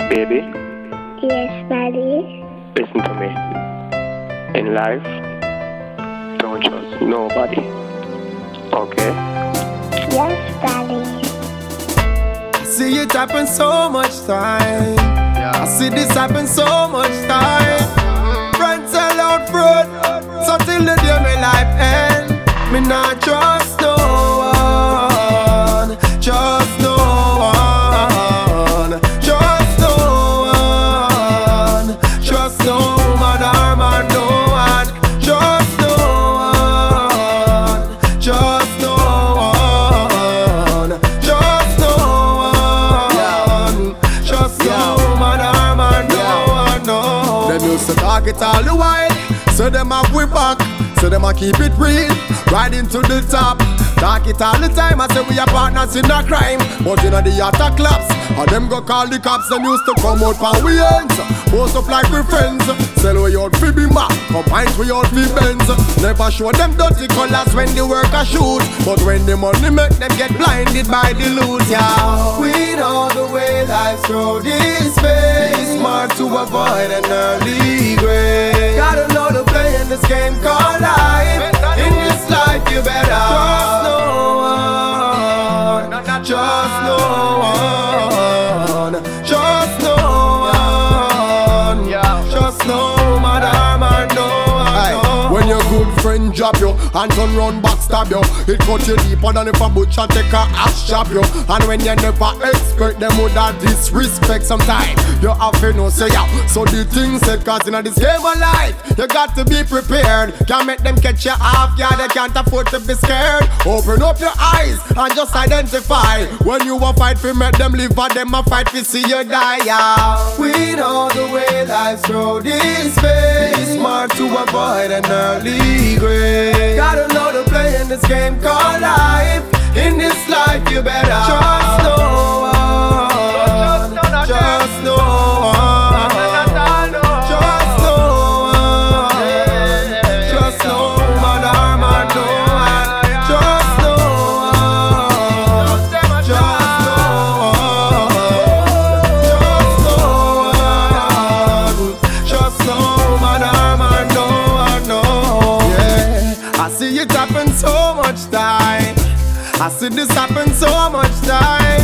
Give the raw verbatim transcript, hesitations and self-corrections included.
Baby, Yes, Daddy. listen to me. In life, don't trust nobody. Okay? Yes, Daddy. I see it happen so much time. I see this happen so much time. Friends sell out front, so till the day my life end, me not trust no one, trust no one, trust no one, trust no man or man, no one, trust no one, trust no one, trust no one, trust no man or man, no one, no. Them used to talk it all the while, so them have we back, so them a keep it real, riding to the top. Talk it all the time, I say we are partners in a crime, but you know the attack claps, and them go call the cops. Them used to come out for we ends, post up like we friends, sell we out fi be mad, combine we out fi Benz. Never show them dirty colors when the work a shoot, but when the money make them get blinded by the loot, yeah. We know the way life's road is paved, smart to avoid an early grave. Gotta know the play in this game called life. In this life you better trust no one, trust no one, trust no one, trust no man, man, no one. When your good friend drop you and turn round backstab you, it cut you deeper than if a butcher take a axe chop you. And when you never expect them would have disrespect sometime, you have to know say yeah. So the thing said, cause in this game of life you got to be prepared. Can't make them catch you off guard, they can't afford to be scared. Open up your eyes and just identify when you a fight for make them live, but them a fight to see you die, yeah. We know the way life's road is paved, smart to avoid an early grave. Gotta know the play in this game called life. In this life you better trust no one, trust no one, trust no one, trust no man or man, no one, trust no one, trust no one, trust no man or man, no one, no. Yeah, I see it happen so much time. I see this happen so much time.